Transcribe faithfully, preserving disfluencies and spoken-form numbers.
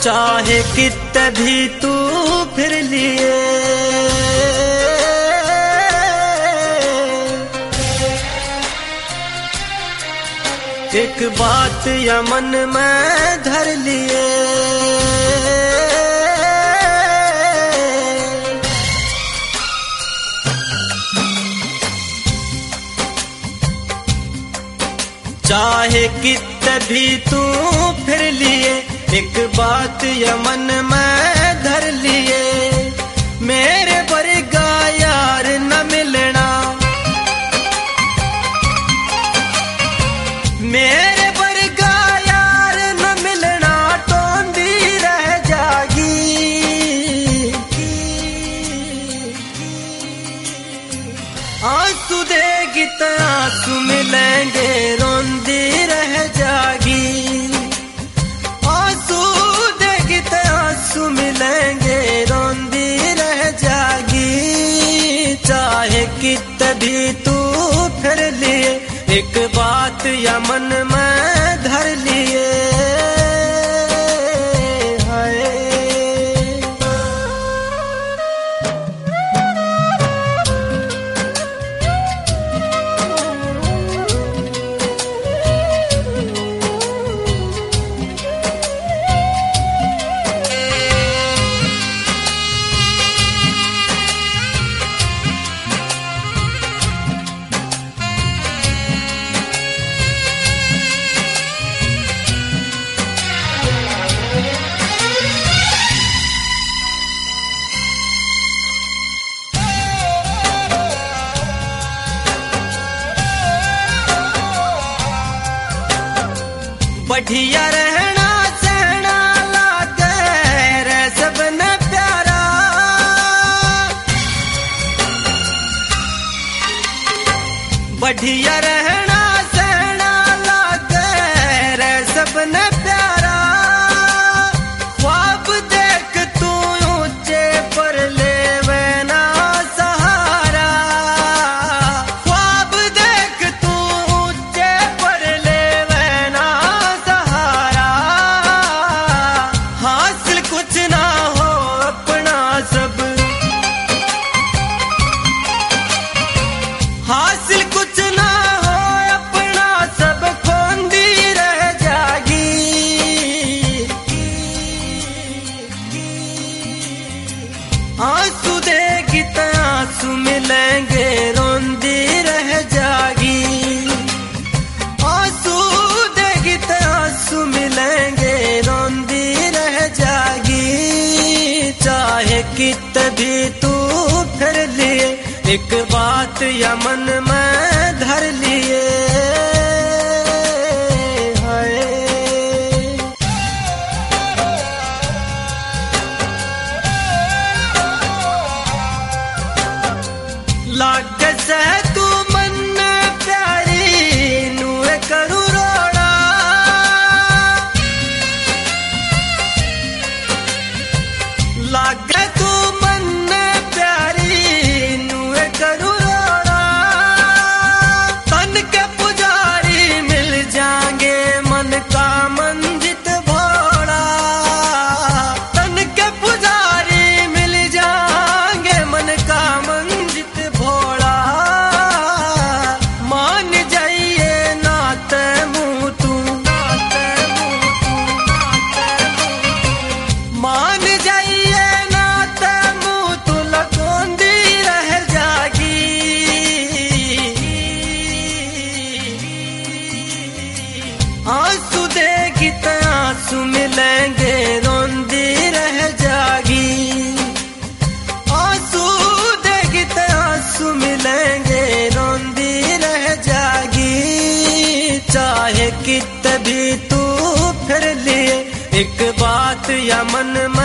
चाहे कितने भी तू फिर लिए, एक बात या मन में धर लिए, चाहे कितने भी तू फिर लिए, एक बात या मन में धर लिए, मेरे वर्गा यार न मिलना, मेरे वर्गा यार न मिलना, टोंदी रह जागी, आंसू देगी तो आंसू मिलेंगे, रोंदी रह जागी, आंसू देगी तो आंसू मिलेंगे, रोंदी रह जागी, चाहे कितने भी तू फिर लिए, एक बात या मन में धर लिए, बढ़िया रहना सहना लागे रे सबने प्यारा, बढ़िया रहना सहना लागे रे सबने प्यारा, ख्वाब देख तू ऊंचे पर लेवे ना सहारा, ख्वाब देख तू ऊंचे पर लेवे ना, हासिल कुछ ना हो अपना सब, हासिल कुछ ना हो अपना सब, खोंदी रह जागी, आंसू देगी तो आंसू मिलेंगे, रोंदी रह जागी, आंसू देगी तो आंसू मिलेंगे, रोंदी रह जागी, चाहे कितने भी तू फिर लिए, एक बात या मन में धर लिए, लागे से तू मन प्यारी नूए करू रोड़ा, लागे तू मन प्यारी नूए करू रोड़ा, तन के पुजारी मिल जाएंगे मन का मंजित भोड़ा, तन के पुजारी मिल जाएंगे मन का मंजित भोड़ा, मान जाइए नाते मुँह तू, नाते मुँह तू, नाते मुँह, मान जाइए नाते मुँह तू, लकोंदी रह जागी, आंसू देगी तो आंसू मिलेंगे, रोंदी रह जागी, आंसू देगी तो आंसू मिलेंगे, रोंदी रह जागी, चाहे कितने भी तू फिर लिए, एक बात या मन